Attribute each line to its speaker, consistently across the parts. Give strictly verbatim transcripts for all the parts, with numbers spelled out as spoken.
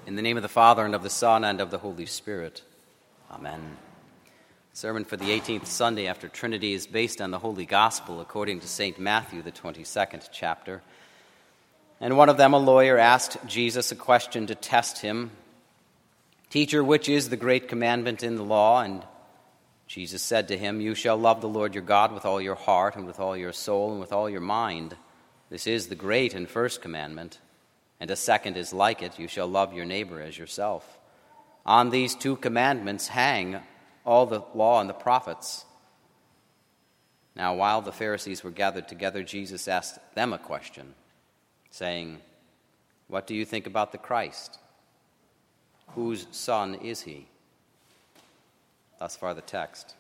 Speaker 1: In the name of the Father, and of the Son, and of the Holy Spirit. Amen. The sermon for the eighteenth Sunday after Trinity is based on the Holy Gospel according to Saint Matthew, the twenty-second chapter. And one of them, a lawyer, asked Jesus a question to test him. "Teacher, which is the great commandment in the law?" And Jesus said to him, "You shall love the Lord your God with all your heart, and with all your soul, and with all your mind. This is the great and first commandment. And a second is like it, you shall love your neighbor as yourself. On these two commandments hang all the law and the prophets." Now, while the Pharisees were gathered together, Jesus asked them a question, saying, "What do you think about the Christ? Whose son is he?" Thus far the text.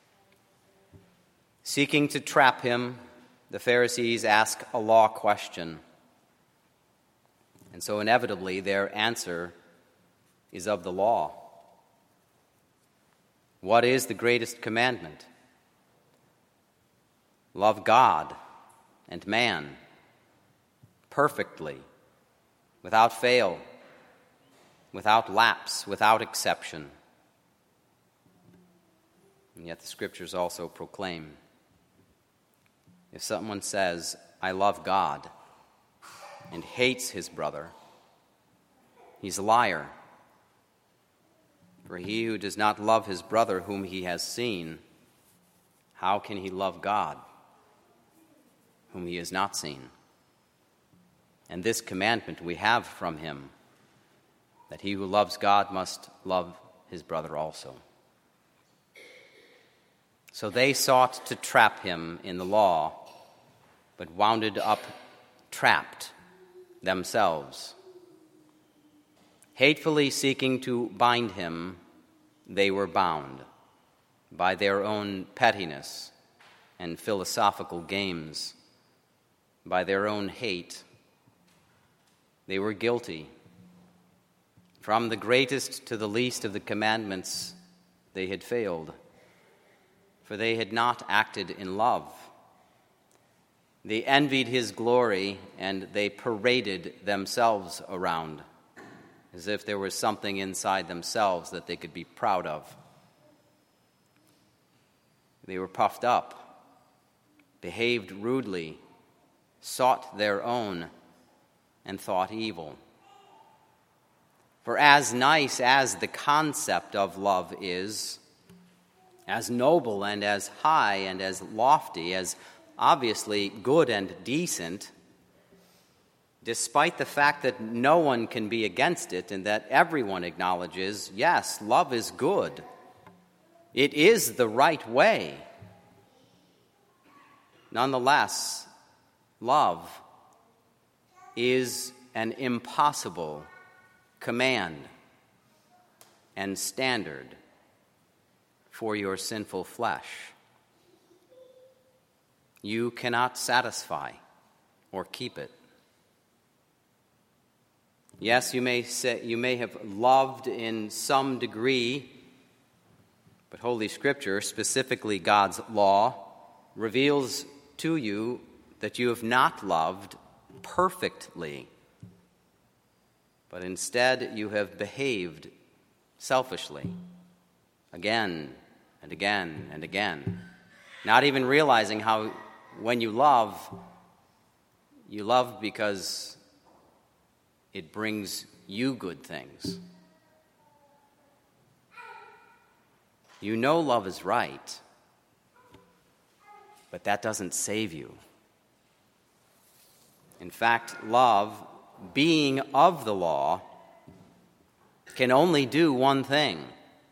Speaker 1: Seeking to trap him, the Pharisees ask a law question. And so inevitably their answer is of the law. What is the greatest commandment? Love God and man perfectly, without fail, without lapse, without exception. And yet the Scriptures also proclaim, if someone says, "I love God," and hates his brother, he's a liar. For he who does not love his brother whom he has seen, how can he love God whom he has not seen? And this commandment we have from him, that he who loves God must love his brother also. So they sought to trap him in the law, but wound up trapped themselves. Hatefully seeking to bind him, they were bound by their own pettiness and philosophical games, by their own hate. They were guilty. From the greatest to the least of the commandments, they had failed, for they had not acted in love. They envied his glory, and they paraded themselves around, as if there was something inside themselves that they could be proud of. They were puffed up, behaved rudely, sought their own, and thought evil. For as nice as the concept of love is, as noble and as high and as lofty, as obviously good and decent, despite the fact that no one can be against it and that everyone acknowledges, yes, love is good. It is the right way. Nonetheless, love is an impossible command and standard for your sinful flesh. You cannot satisfy or keep it. Yes, you may say you may have loved in some degree, but Holy Scripture, specifically God's law, reveals to you that you have not loved perfectly, but instead you have behaved selfishly again and again and again, not even realizing how when you love, you love because it brings you good things. You know love is right, but that doesn't save you. In fact, love, being of the law, can only do one thing: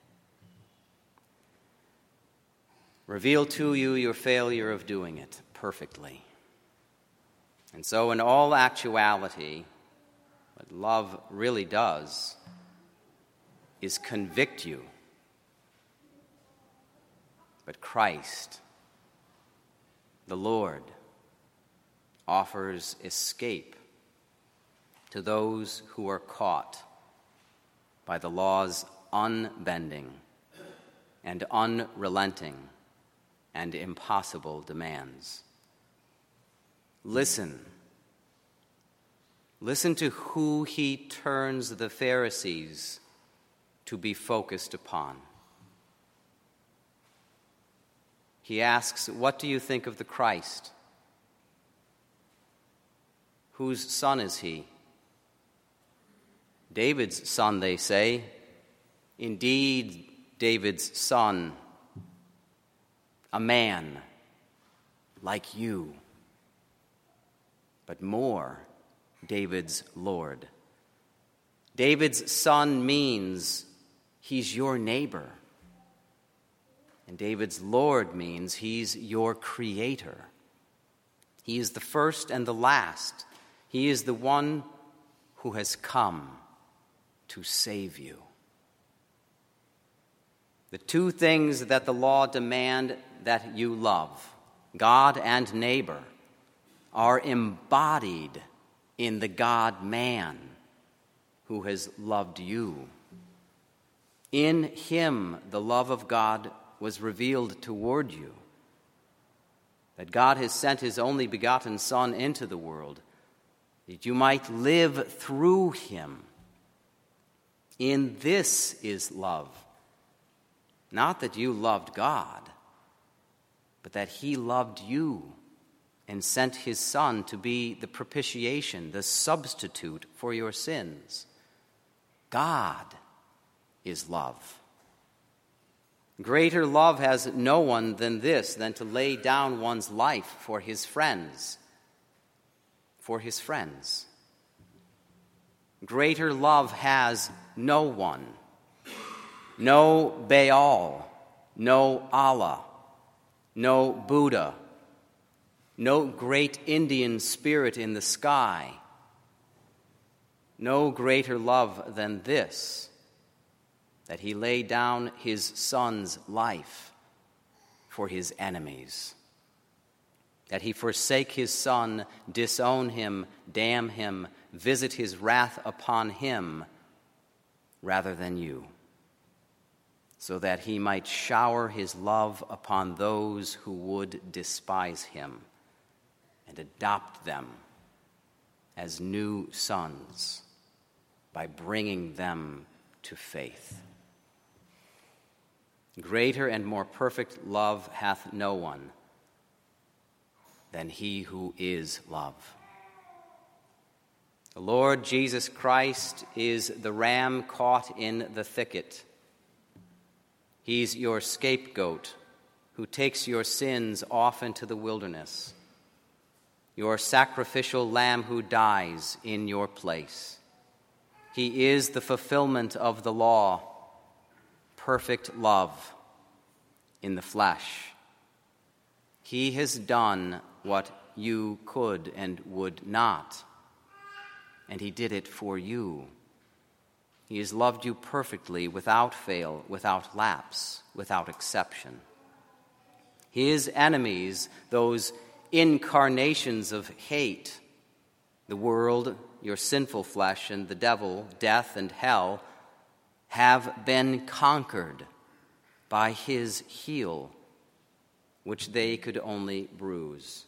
Speaker 1: reveal to you your failure of doing it perfectly. And so in all actuality, what love really does is convict you. But Christ, the Lord, offers escape to those who are caught by the law's unbending and unrelenting and impossible demands. Listen Listen to who he turns the Pharisees to be focused upon. He asks, "What do you think of the Christ? Whose son is he?" David's son, they say. Indeed, David's son, a man like you, but more, David's Lord. David's son means he's your neighbor. And David's Lord means he's your creator. He is the first and the last. He is the one who has come to save you. The two things that the law demand that you love, God and neighbor, are embodied in the God-man who has loved you. In him, the love of God was revealed toward you, that God has sent his only begotten Son into the world, that you might live through him. In this is love. Not that you loved God, but that he loved you and sent his Son to be the propitiation, the substitute for your sins. God is love. Greater love has no one than this, than to lay down one's life for his friends. For his friends. Greater love has no one. No Baal, no Allah, no Buddha, no great Indian spirit in the sky. No greater love than this, that he laid down his Son's life for his enemies, that he forsake his Son, disown him, damn him, visit his wrath upon him rather than you, so that he might shower his love upon those who would despise him and adopt them as new sons by bringing them to faith. Greater and more perfect love hath no one than he who is love. The Lord Jesus Christ is the ram caught in the thicket. He's your scapegoat who takes your sins off into the wilderness, your sacrificial lamb who dies in your place. He is the fulfillment of the law, perfect love in the flesh. He has done what you could and would not, and he did it for you. He has loved you perfectly, without fail, without lapse, without exception. His enemies, those incarnations of hate, the world, your sinful flesh, and the devil, death and hell, have been conquered by his heel, which they could only bruise.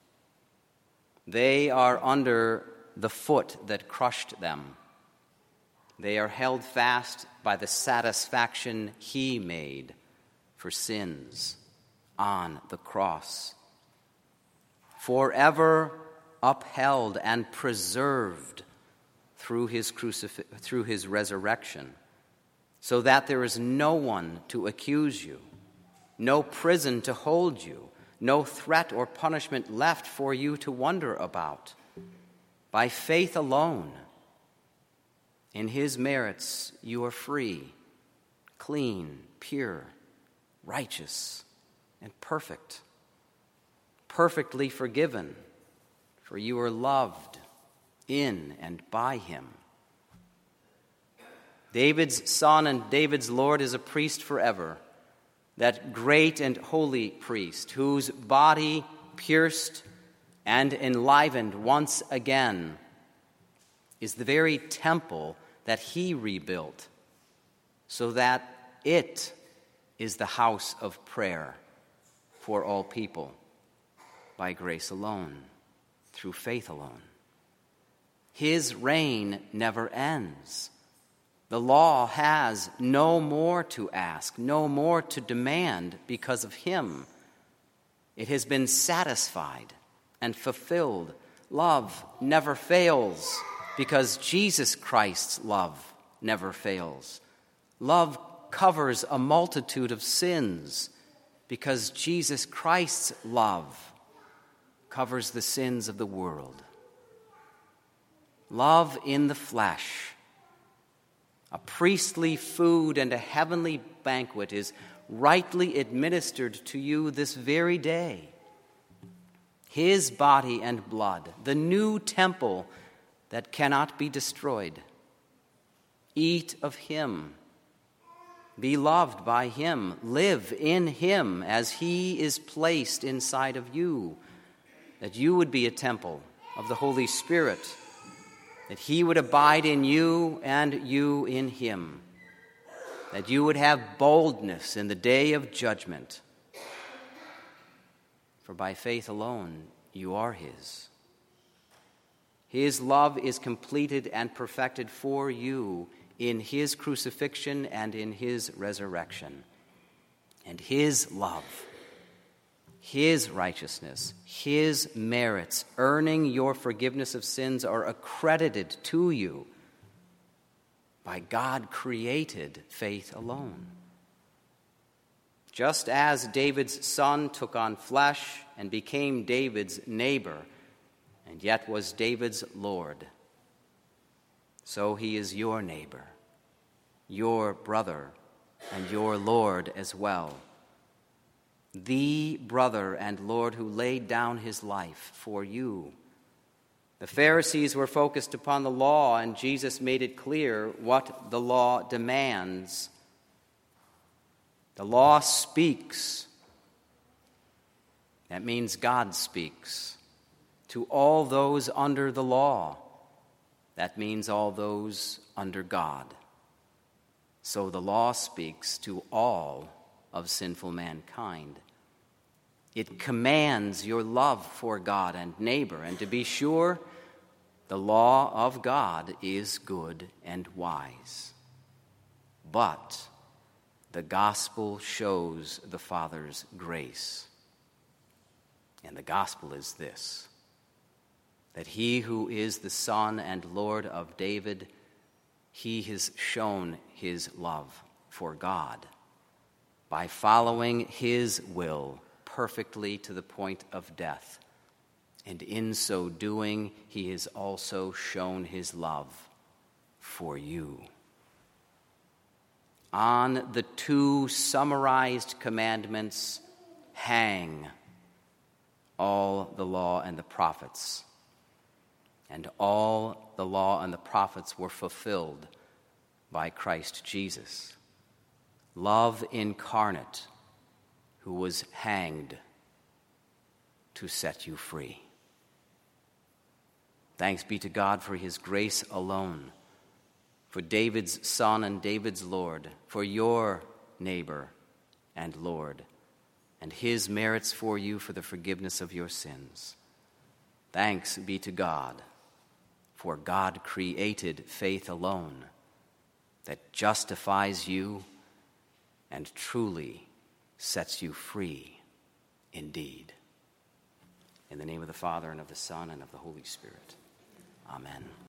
Speaker 1: They are under the foot that crushed them. They are held fast by the satisfaction he made for sins on the cross, forever upheld and preserved through his crucif- through his resurrection, so that there is no one to accuse you, no prison to hold you, no threat or punishment left for you to wonder about. By faith alone, in his merits, you are free, clean, pure, righteous, and perfect, perfectly forgiven, for you are loved in and by him. David's Son and David's Lord is a priest forever, that great and holy priest, whose body pierced and enlivened once again is the very temple that he rebuilt, so that it is the house of prayer for all people, by grace alone, through faith alone. His reign never ends. The law has no more to ask, no more to demand because of him. It has been satisfied and fulfilled. Love never fails because Jesus Christ's love never fails. Love covers a multitude of sins because Jesus Christ's love covers the sins of the world. Love in the flesh, a priestly food and a heavenly banquet, is rightly administered to you this very day. His body and blood, the new temple that cannot be destroyed. Eat of him. Be loved by him. Live in him as he is placed inside of you, that you would be a temple of the Holy Spirit, that he would abide in you and you in him, that you would have boldness in the day of judgment. For by faith alone you are his. His love is completed and perfected for you in his crucifixion and in his resurrection. And his love, his righteousness, his merits, earning your forgiveness of sins, are accredited to you by God-created faith alone. Just as David's son took on flesh and became David's neighbor, and yet was David's Lord, so he is your neighbor, your brother, and your Lord as well. The brother and Lord who laid down his life for you. The Pharisees were focused upon the law, and Jesus made it clear what the law demands. The law speaks. That means God speaks to all those under the law. That means all those under God. So the law speaks to all of sinful mankind. It commands your love for God and neighbor, and to be sure, the law of God is good and wise. But the gospel shows the Father's grace. And the gospel is this: that he who is the Son and Lord of David, he has shown his love for God by following his will perfectly to the point of death. And in so doing, he has also shown his love for you. On the two summarized commandments hang all the law and the prophets. And all the law and the prophets were fulfilled by Christ Jesus. Love incarnate, who was hanged to set you free. Thanks be to God for his grace alone, for David's son and David's Lord, for your neighbor and Lord, and his merits for you for the forgiveness of your sins. Thanks be to God for God created faith alone that justifies you and truly sets you free indeed. In the name of the Father, and of the Son, and of the Holy Spirit. Amen.